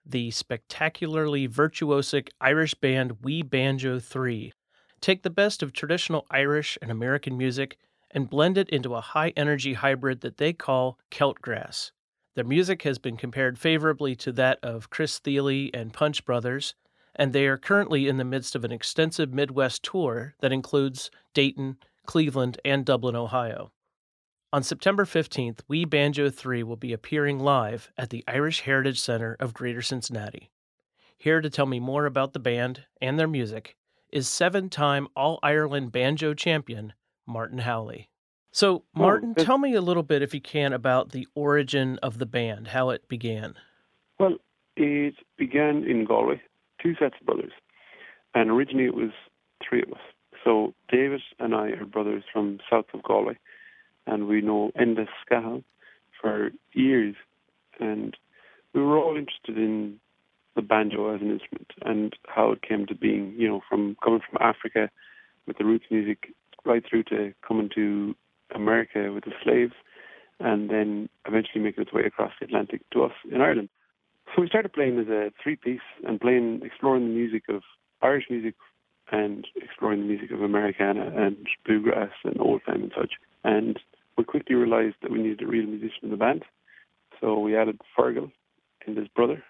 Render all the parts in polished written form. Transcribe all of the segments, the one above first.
the spectacularly virtuosic Irish band We Banjo 3. Take the best of traditional Irish and American music and blend it into a high energy hybrid that they call Celtgrass. Their music has been compared favorably to that of Chris Thile and Punch Brothers, and they are currently in the midst of an extensive Midwest tour that includes Dayton, Cleveland, and Dublin, Ohio. On September 15th, We Banjo 3 will be appearing live at the Irish Heritage Center of Greater Cincinnati. Here to tell me more about the band and their music is seven-time All-Ireland banjo champion Martin Howley. So, Oh, Martin, that, tell me a little bit, if you can, about the origin of the band, how it began. well, it began in Galway, two sets of brothers, and originally it was three of us. So David and I are brothers from south of Galway, and we know Enda Scahill for years, and we were all interested in the banjo as an instrument and how it came to being, from coming from Africa with the roots music right through to coming to America with the slaves and then eventually making its way across the Atlantic to us in Ireland. So we started playing as a three-piece and exploring the music of Irish music and exploring the music of Americana and bluegrass and old time and such. And we quickly realised that we needed a real musician in the band. So we added Fergal and his brother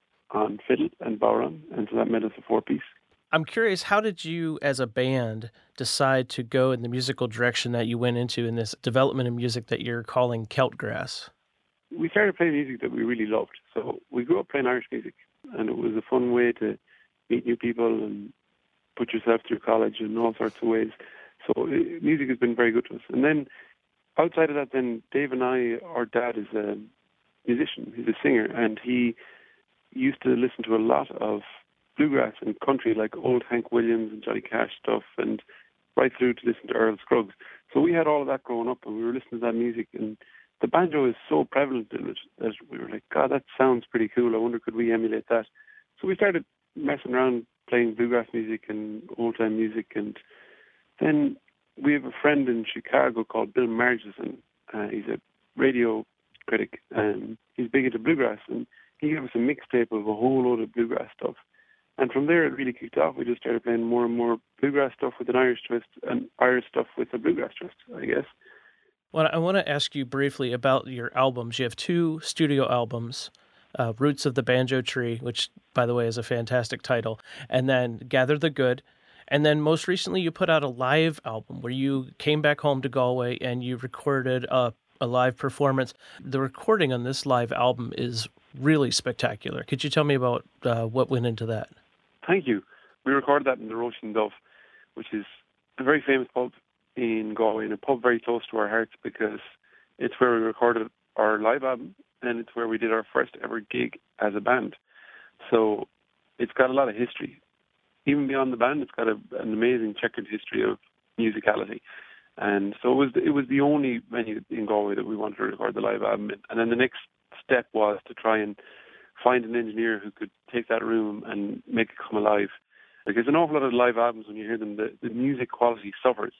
on fiddle and bodhrán, and so that made us a four-piece. I'm curious, how did you, as a band, decide to go in the musical direction that you went into in this development of music that you're calling Celtgrass? We started playing music that we really loved. So we grew up playing Irish music, and it was a fun way to meet new people and put yourself through college in all sorts of ways. So music has been very good to us. And then outside of that, then Dave and I, our dad is a musician, he's a singer, and he used to listen to a lot of bluegrass and country, like old Hank Williams and Johnny Cash stuff, and right through to listen to Earl Scruggs. So we had all of that growing up, and we were listening to that music, and the banjo is so prevalent in it that we were like, God, that sounds pretty cool. I wonder, could we emulate that? So we started messing around playing bluegrass music and old-time music, and then we have a friend in Chicago called Bill Margeson. He's a radio critic, and he's big into bluegrass, and he gave us a mixtape of a whole load of bluegrass stuff. And from there, it really kicked off. We just started playing more and more bluegrass stuff with an Irish twist and Irish stuff with a bluegrass twist, I guess. Well, I want to ask you briefly about your albums. You have two studio albums, Roots of the Banjo Tree, which, by the way, is a fantastic title, and then Gather the Good. And then most recently, you put out a live album where you came back home to Galway and you recorded a live performance. The recording on this live album is really spectacular. Could you tell me about what went into that? Thank you. We recorded that in the Roisin Dove, which is a very famous pub in Galway, and a pub very close to our hearts because it's where we recorded our live album and it's where we did our first ever gig as a band. So it's got a lot of history. Even beyond the band, it's got an amazing checkered history of musicality. And so it was the only venue in Galway that we wanted to record the live album in. And then the next step was to try and find an engineer who could take that room and make it come alive. Because an awful lot of live albums, when you hear them, the music quality suffers.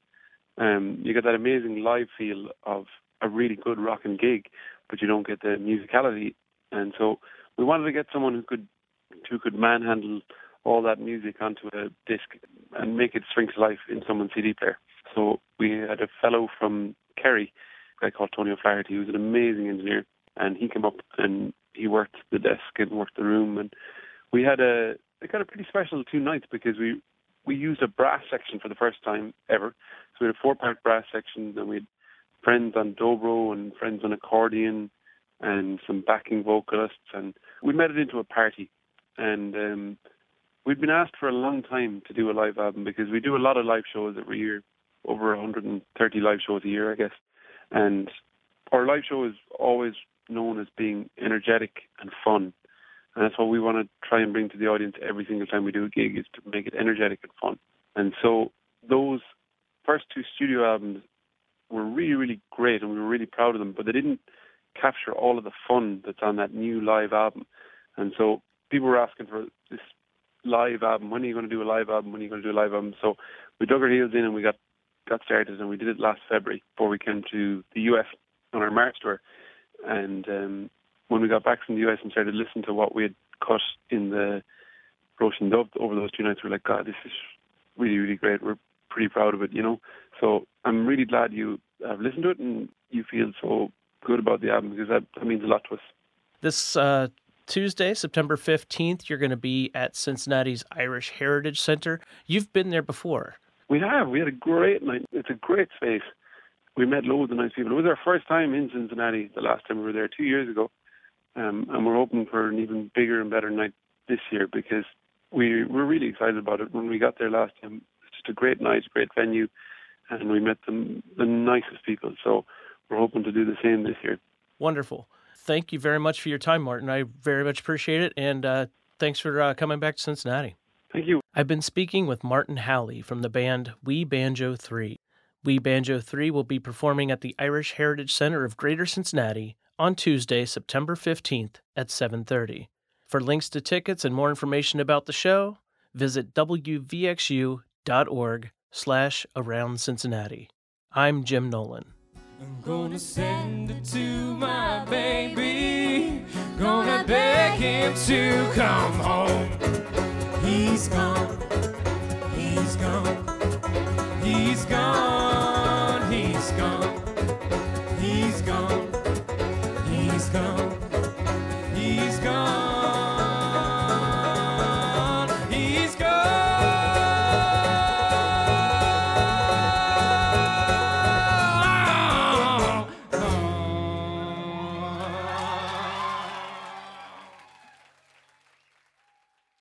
You get that amazing live feel of a really good rocking gig, but you don't get the musicality. And so we wanted to get someone who could manhandle all that music onto a disc and make it spring to life in someone's CD player. So we had a fellow from Kerry, a guy called Tony O'Flaherty, who's an amazing engineer, and he came up and he worked the desk and worked the room, and we had a pretty special two nights because we used a brass section for the first time ever. So we had a 4-part brass section, and we had friends on dobro and friends on accordion and some backing vocalists, and we made it into a party. And we'd been asked for a long time to do a live album because we do a lot of live shows every year, over 130 live shows a year, I guess. And our live show is always known as being energetic and fun. And that's what we want to try and bring to the audience every single time we do a gig, is to make it energetic and fun. And so those first two studio albums were really, really great, and we were really proud of them, but they didn't capture all of the fun that's on that new live album. And so people were asking for this live album. When are you going to do a live album? When are you going to do a live album? So we dug our heels in and we got started, and we did it last February before we came to the US on our March tour. And when we got back from the US and started listening to what we had cut in the Roisin Dove over those 2 nights. We're like, God, this is really, really great. We're pretty proud of it, you know. So I'm really glad you have listened to it and you feel so good about the album, because that means a lot to us. This Tuesday, September 15th, you're going to be at Cincinnati's Irish Heritage Center. You've been there before. We have. We had a great night. It's a great space. We met loads of nice people. It was our first time in Cincinnati the last time we were there 2 years ago. And we're hoping for an even bigger and better night this year, because we're really excited about it. When we got there last time, it's just a great night, great venue, and we met the nicest people. So we're hoping to do the same this year. Wonderful. Thank you very much for your time, Martin. I very much appreciate it, and thanks for coming back to Cincinnati. Thank you. I've been speaking with Martin Halley from the band We Banjo 3. We Banjo 3 will be performing at the Irish Heritage Center of Greater Cincinnati on Tuesday, September 15th at 7:30. For links to tickets and more information about the show, visit wvxu.org/aroundcincinnati. I'm Jim Nolan. I'm gonna send it to my baby, gonna beg him to come home. He's gone, he's gone.